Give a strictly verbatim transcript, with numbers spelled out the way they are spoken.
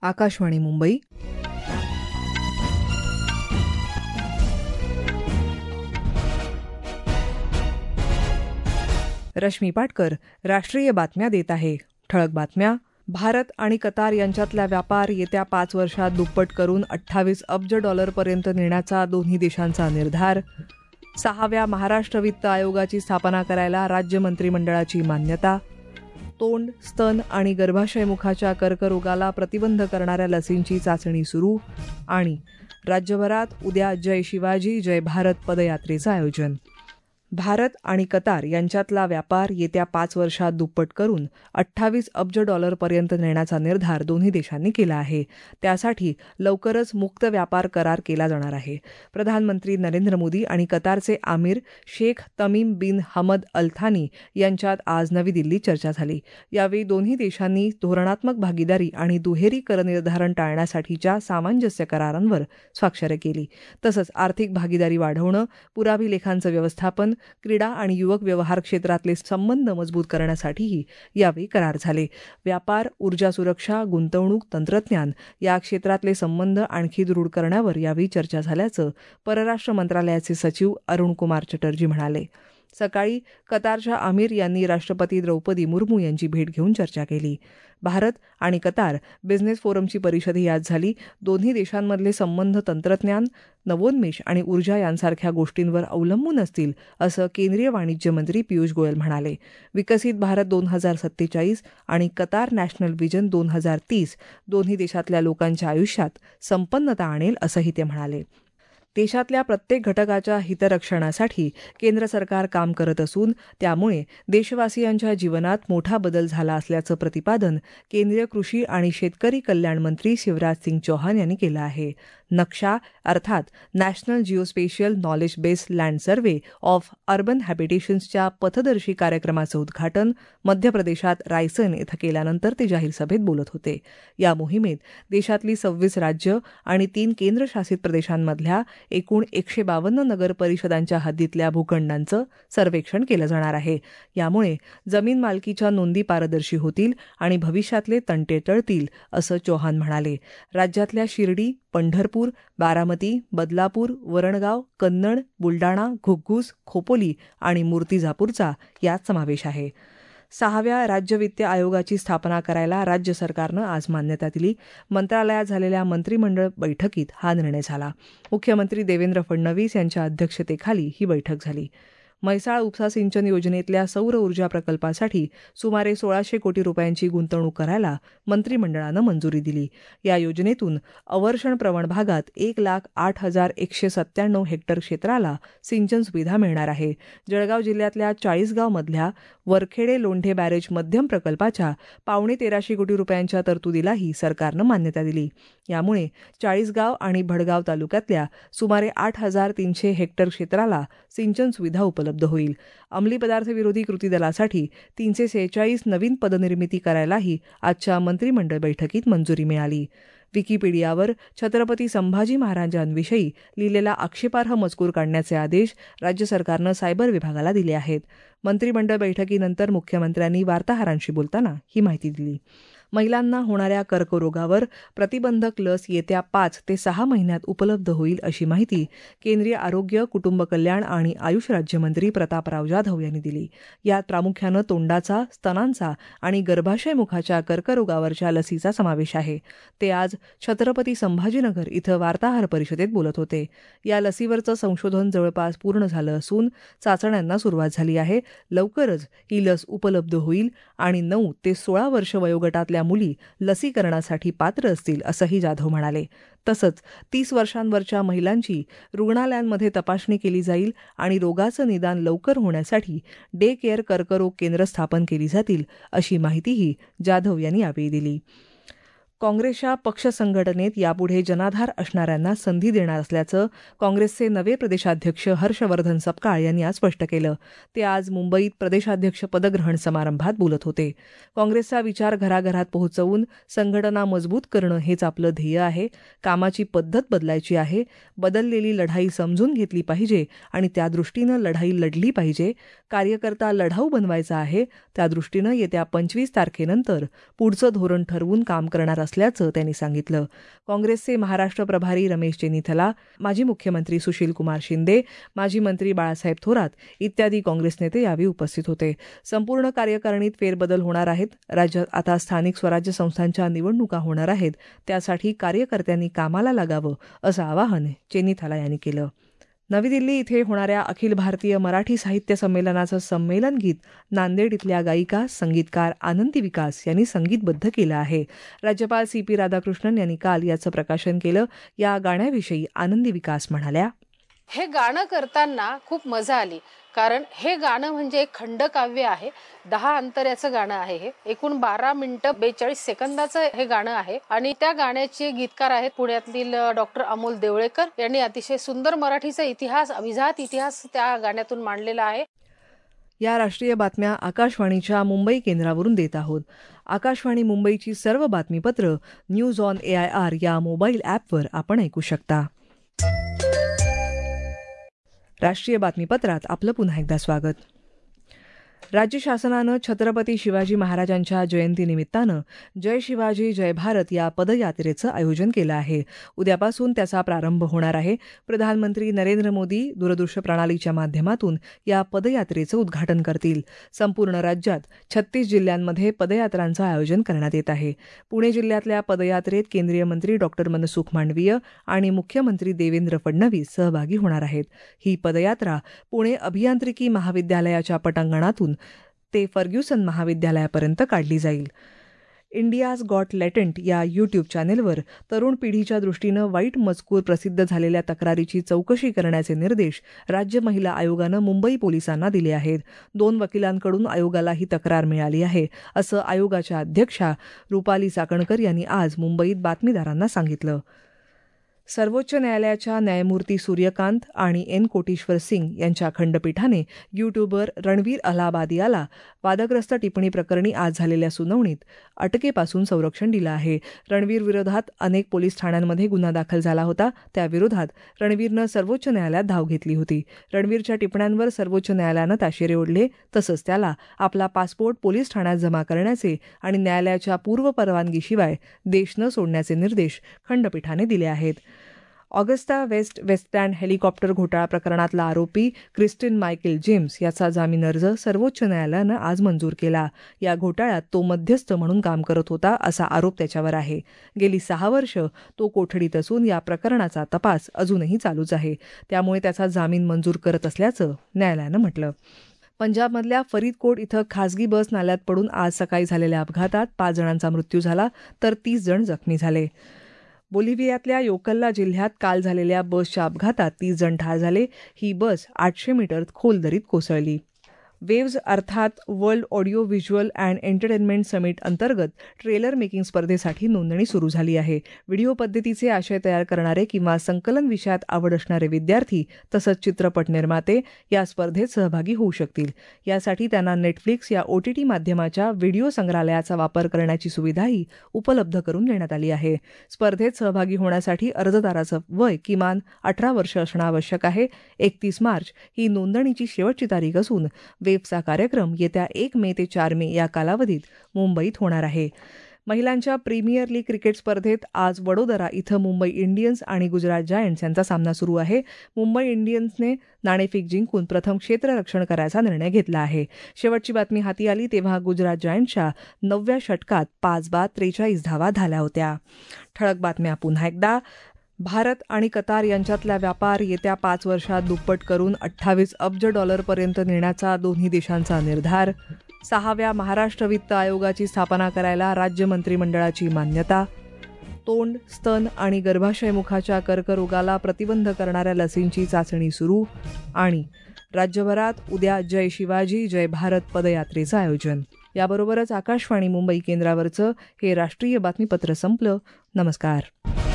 आकाशवाणी मुंबई. रश्मी पाटकर राष्ट्रीय बातम्या देत आहे. ठळक बातम्या. भारत आणि कतार यांच्यातला व्यापार येत्या पाच वर्षात दुप्पट करून अठ्ठावीस अब्ज डॉलरपर्यंत नेण्याचा दोन्ही देशांचा निर्धार. सहाव्या महाराष्ट्र वित्त आयोगाची स्थापना करायला राज्य मंत्रिमंडळाची मान्यता. तोंड, स्तन आणि गर्भाशयमुखाच्या कर्करोगाला प्रतिबंध करणाऱ्या लसींची चाचणी सुरू. आणि राज्यभरात उद्या जय शिवाजी जय भारत पदयात्रेचं आयोजन. भारत आणि कतार यांच्यातला व्यापार येत्या पाच वर्षात दुप्पट करून अठ्ठावीस अब्ज डॉलरपर्यंत नेण्याचा निर्धार दोन्ही देशांनी केला आहे. त्यासाठी लवकरच मुक्त व्यापार करार केला जाणार आहे. प्रधानमंत्री नरेंद्र मोदी आणि कतारचे आमीर शेख तमीम बिन हमद अल थानी यांच्यात आज नवी दिल्लीत चर्चा झाली. यावेळी दोन्ही देशांनी धोरणात्मक भागीदारी आणि दुहेरी करनिर्धारण टाळण्यासाठीच्या सामंजस्य करारांवर स्वाक्षरी केली. तसंच आर्थिक भागीदारी वाढवणं, पुरावी लेखांचं व्यवस्थापन, क्रीडा आणि युवक व्यवहार क्षेत्रातले संबंध मजबूत करण्यासाठीही यावेळी करार झाले. व्यापार, ऊर्जा सुरक्षा, गुंतवणूक, तंत्रज्ञान या क्षेत्रातले संबंध आणखी दृढ करण्यावर यावेळी चर्चा झाल्याचं परराष्ट्र मंत्रालयाचे सचिव अरुण कुमार चटर्जी म्हणाले. सकाळी कतारच्या आमीर यांनी राष्ट्रपती द्रौपदी मुर्मू यांची भेट घेऊन चर्चा केली. भारत आणि कतार बिझनेस फोरमची परिषदही आज झाली. दोन्ही देशांमधले संबंध तंत्रज्ञान, नवोन्मेष आणि ऊर्जा यांसारख्या गोष्टींवर अवलंबून असतील असं केंद्रीय वाणिज्य मंत्री पियुष गोयल म्हणाले. विकसित भारत दोन हजार सत्तेचाळीस आणि कतार नॅशनल व्हिजन दोन हजार तीस दोन्ही देशातल्या लोकांच्या आयुष्यात संपन्नता आणेल असंही ते म्हणाले. देशातल्या प्रत्येक घटकाच्या हितरक्षणासाठी केंद्र सरकार काम करत असून त्यामुळे देशवासियांच्या जीवनात मोठा बदल झाला असल्याचं प्रतिपादन केंद्रीय कृषी आणि शेतकरी कल्याण मंत्री शिवराज सिंग चौहान यांनी केलं आहे. नक्षा अर्थात national geospatial knowledge based land survey of urban हॅबिटेशन्सच्या पथदर्शी कार्यक्रमाचं उद्घाटन मध्य प्रदेशात रायसेन इथं केल्यानंतर ते जाहीर सभेत बोलत होते. या मोहिमेत देशातली सव्वीस राज्य आणि तीन केंद्रशासित प्रदेशांमधल्या एकूण एकशे बावन्न नगर परिषदांच्या हद्दीतल्या भूखंडांचं सर्वेक्षण केलं जाणार आहे. यामुळे जमीन मालकीच्या नोंदी पारदर्शी होतील आणि भविष्यातले तंटे टळतील असं चौहान म्हणाले. राज्यातल्या शिर्डी, पंढरपूर, बारामती, बदलापूर, वरणगाव, कन्नड, बुलडाणा, घुग्गुस, खोपोली आणि मूर्तिजापूरचा यात समावेश आहे. सहाव्या राज्य वित्त आयोगाची स्थापना करायला राज्य सरकारनं आज मान्यता दिली. मंत्रालयात झालेल्या मंत्रिमंडळ बैठकीत हा निर्णय झाला. मुख्यमंत्री देवेंद्र फडणवीस यांच्या अध्यक्षतेखाली ही बैठक झाली. म्हैसाळ उपसा सिंचन योजनेतल्या सौर ऊर्जा प्रकल्पासाठी सुमारे सोळाशे कोटी रुपयांची गुंतवणूक करायला मंत्रिमंडळानं मंजुरी दिली. या योजनेतून अवर्षण प्रवण भागात एक लाख आठ हजार एकशे सत्त्याण्णव हेक्टर क्षेत्राला सिंचन सुविधा मिळणार आहे. जळगाव जिल्ह्यातल्या चाळीसगावमधल्या वरखेडे लोंढे बॅरेज मध्यम प्रकल्पाच्या पावणे तेराशे कोटी रुपयांच्या तरतुदीलाही सरकारनं मान्यता दिली. यामुळे चाळीसगाव आणि भडगाव तालुक्यातल्या सुमारे आठ हजार तीनशे हेक्टर क्षेत्राला सिंचन सुविधा उपलब्ध होईल. अंमली पदार्थ विरोधी कृती दलासाठी तीनशे सेहेचाळीस नवीन पदनिर्मिती करायलाही आजच्या मंत्रिमंडळ बैठकीत मंजुरी मिळाली. विकिपीडियावर छत्रपती संभाजी महाराजांविषयी लिहिलेला आक्षेपार्ह मजकूर काढण्याचे आदेश राज्य सरकारनं सायबर विभागाला दिले आहेत. मंत्रिमंडळ बैठकीनंतर मुख्यमंत्र्यांनी वार्ताहरांशी बोलताना ही माहिती दिली. महिलांना होणाऱ्या कर्करोगावर प्रतिबंधक लस येत्या पाच ते सहा महिन्यात उपलब्ध होईल अशी माहिती केंद्रीय आरोग्य, कुटुंब कल्याण आणि आयुष राज्यमंत्री प्रतापराव जाधव यांनी दिली. यात प्रामुख्यानं तोंडाचा, स्तनांचा आणि गर्भाशयमुखाच्या कर्करोगावरच्या लसीचा समावेश आहे. ते आज छत्रपती संभाजीनगर इथं वार्ताहर परिषदेत बोलत होते. या लसीवरचं संशोधन जवळपास पूर्ण झालं असून चाचण्यांना सुरुवात झाली आहे. लवकरच ही लस उपलब्ध होईल आणि नऊ ते सोळा वर्ष वयोगटातल्या मुली लसीकरणासाठी पात्र असतील असंही जाधव म्हणाले. तसंच तीस वर्षांवरच्या महिलांची रुग्णालयांमध्ये तपासणी केली जाईल आणि रोगाचं निदान लवकर होण्यासाठी डे केअर कर्करोग केंद्र स्थापन केली जातील अशी माहितीही जाधव यांनी यावेळी दिली. काँग्रेसच्या पक्ष संघटनेत यापुढे जनाधार असणाऱ्यांना संधी देणार असल्याचं काँग्रेसचे नवे प्रदेशाध्यक्ष हर्षवर्धन सपकाळ यांनी आज स्पष्ट केलं. ते आज मुंबईत प्रदेशाध्यक्ष पदग्रहण समारंभात बोलत होते. काँग्रेसचा विचार घराघरात पोहोचवून संघटना मजबूत करणं हेच आपलं ध्येय आहे. कामाची पद्धत बदलायची आहे. बदललेली लढाई समजून घेतली पाहिजे आणि त्या दृष्टीनं लढाई लढली पाहिजे. कार्यकर्ता लढाऊ बनवायचा आहे. त्या दृष्टीनं येत्या पंचवीस तारखेनंतर पुढचं धोरण ठरवून काम करणार असल्याचं त्यांनी सांगितलं. काँग्रेसचे महाराष्ट्र प्रभारी रमेश चेन्नीथला, माजी मुख्यमंत्री सुशीलकुमार शिंदे, माजी मंत्री बाळासाहेब थोरात इत्यादी काँग्रेस नेते यावेळी उपस्थित होते. संपूर्ण कार्यकारिणीत फेरबदल होणार आहेत. राज्यात आता स्थानिक स्वराज्य संस्थांच्या निवडणुका होणार आहेत. त्यासाठी कार्यकर्त्यांनी कामाला लागावं असं आवाहन चेन्नीथला यांनी केलं. नवी दिल्ली इथे होणाऱ्या अखिल भारतीय मराठी साहित्य संमेलनाचं संमेलन गीत नांदेड इथल्या गायिका संगीतकार आनंदी विकास यांनी संगीतबद्ध केलं आहे. राज्यपाल सी पी राधाकृष्णन यांनी काल याचं प्रकाशन केलं. या गाण्याविषयी आनंदी विकास म्हणाल्या, हे गाणं करताना खूप मजा आली, कारण हे गाणं म्हणजे एक खंडकाव्य आहे. दहा अंतऱ्याचं गाणं आहे. हे एकूण बारा मिनिटं बेचाळीस सेकंदाचं हे गाणं आहे आणि त्या गाण्याचे गीतकार आहेत पुण्यातील डॉक्टर अमोल देवळेकर यांनी अतिशय सुंदर मराठीचा इतिहास, अभिजात इतिहास त्या गाण्यातून मांडलेला आहे. या राष्ट्रीय बातम्या आकाशवाणीच्या मुंबई केंद्रावरून देत आहोत. आकाशवाणी मुंबईची सर्व बातमीपत्र news on A I R या मोबाईल ॲपवर आपण ऐकू शकता. राष्ट्रीय बातमीपत्रात आपलं पुन्हा एकदा स्वागत. राज्य शासनानं छत्रपती शिवाजी महाराजांच्या जयंतीनिमित्तानं जय शिवाजी जय भारत या पदयात्रेचं आयोजन केलं आहे. उद्यापासून त्याचा प्रारंभ होणार आहे. प्रधानमंत्री नरेंद्र मोदी दूरदृश्य प्रणालीच्या माध्यमातून या पदयात्रेचं उद्घाटन करतील. संपूर्ण राज्यात छत्तीस जिल्ह्यांमध्ये पदयात्रांचं आयोजन करण्यात येत आहे. पुणे जिल्ह्यातल्या पदयात्रेत केंद्रीय मंत्री डॉक्टर मनसुख मांडवीय आणि मुख्यमंत्री देवेंद्र फडणवीस सहभागी होणार आहेत. ही पदयात्रा पुणे अभियांत्रिकी महाविद्यालयाच्या पटांगणातून ते फर्ग्युसन महाविद्यालयापर्यंत काढली जाईल. इंडियाज गॉट लॅटेंट या यूट्यूब चॅनेलवर तरुण पिढीच्या दृष्टीनं वाईट मजकूर प्रसिद्ध झालेल्या तक्रारीची चौकशी करण्याचे निर्देश राज्य महिला आयोगानं मुंबई पोलिसांना दिले आहेत. दोन वकिलांकडून आयोगाला ही तक्रार मिळाली आहे, असं आयोगाच्या अध्यक्षा रुपाली चाकणकर यांनी आज मुंबईत बातमीदारांना सांगितलं. सर्वोच्च न्यायालयाच्या न्यायमूर्ती सूर्यकांत आणि एन कोटेश्वर सिंग यांच्या खंडपीठाने यूट्यूबर रणवीर अलाहाबादी याला वादग्रस्त टिप्पणी प्रकरणी आज झालेल्या सुनावणीत अटकेपासून संरक्षण दिलं आहे. रणवीर विरोधात अनेक पोलीस ठाण्यांमध्ये गुन्हा दाखल झाला होता. त्याविरोधात रणवीरनं सर्वोच्च न्यायालयात धाव घेतली होती. रणवीरच्या टिप्पण्यांवर सर्वोच्च न्यायालयानं ताशेरे ओढले. तसंच त्याला आपला पासपोर्ट पोलीस ठाण्यात जमा करण्याचे आणि न्यायालयाच्या पूर्व परवानगीशिवाय देश न सोडण्याचे निर्देश खंडपीठाने दिले आहेत. ऑगस्टा वेस्ट वेस्टलँड हेलिकॉप्टर घोटाळा प्रकरणातला आरोपी क्रिस्टिन मायकेल जेम्स याचा जामीन अर्ज सर्वोच्च न्यायालयानं आज मंजूर केला. या घोटाळ्यात तो मध्यस्थ म्हणून काम करत होता असा आरोप त्याच्यावर आहे. गेली सहा वर्ष तो कोठडीत असून या प्रकरणाचा तपास अजूनही चालूच आहे. त्यामुळे त्याचा जामीन मंजूर करत असल्याचं न्यायालयानं म्हटलं. पंजाबमधल्या फरीदकोट इथं खासगी बस नाल्यात पडून आज सकाळी झालेल्या अपघातात पाच जणांचा मृत्यू झाला तर तीस जण जखमी झाले. बोलिव्हियातल्या योकल्ला जिल्ह्यात काल झालेल्या बसच्या अपघातात तीस जण ठार झाले. ही बस आठशे मीटर खोल दरीत कोसळली. वेव्ज अर्थात world audio visual and entertainment summit अंतर्गत ट्रेलर मेकिंग स्पर्धेसाठी नोंदणी सुरू झाली आहे. व्हिडिओ पद्धतीचे आशय तयार करणारे किंवा संकलन विषयात आवड असणारे विद्यार्थी तसंच चित्रपट निर्माते या स्पर्धेत सहभागी होऊ शकतील. यासाठी त्यांना नेटफ्लिक्स या ओटीटी माध्यमाच्या व्हिडिओ संग्रहालयाचा वापर करण्याची सुविधाही उपलब्ध करून देण्यात आली आहे. स्पर्धेत सहभागी होण्यासाठी अर्जदाराचं वय किमान अठरा वर्ष असणं आवश्यक आहे. एकतीस मार्च ही नोंदणीची शेवटची तारीख असून वेव्हचा कार्यक्रम येत्या एक मे ते चार मे या कालावधीत मुंबईत होणार आहे. महिलांच्या प्रीमियर लीग क्रिकेट स्पर्धेत आज वडोदरा इथं मुंबई इंडियन्स आणि गुजरात जायंट्स यांचा सामना सुरू आहे. मुंबई इंडियन्सने नाणेफेक जिंकून प्रथम क्षेत्ररक्षण करायचा निर्णय घेतला आहे. शेवटची बातमी हाती आली तेव्हा गुजरात जायंट्सच्या नवव्या षटकात पाच बाद त्रेचाळीस धावा झाल्या होत्या. ठळक बातम्या पुन्हा एकदा. भारत आणि कतार यांच्यातला व्यापार येत्या पाच वर्षात दुप्पट करून अठ्ठावीस अब्ज डॉलरपर्यंत नेण्याचा दोन्ही देशांचा निर्धार. सहाव्या महाराष्ट्र वित्त आयोगाची स्थापना करायला राज्य मंत्रिमंडळाची मान्यता. तोंड, स्तन आणि गर्भाशयमुखाच्या कर्करोगाला प्रतिबंध करणाऱ्या लसींची चाचणी सुरू. आणि राज्यभरात उद्या जय शिवाजी जय भारत पदयात्रेचं आयोजन. याबरोबरच आकाशवाणी मुंबई केंद्रावरचं हे राष्ट्रीय बातमीपत्र संपलं. नमस्कार.